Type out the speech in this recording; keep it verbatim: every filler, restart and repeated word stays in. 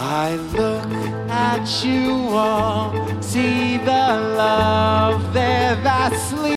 I look at you all, see the love there that sleeps.